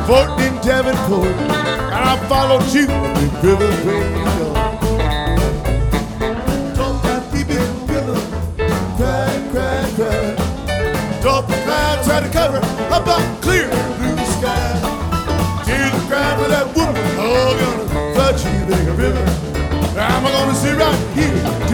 Fort in Davenport, and I followed you up the river graveyard. Don't that deep in river, cry, cry, cry. Don't the clouds try to cover up a clear blue sky. Tears are crying for that woman, oh, gonna flood you like a river. I'm gonna sit right here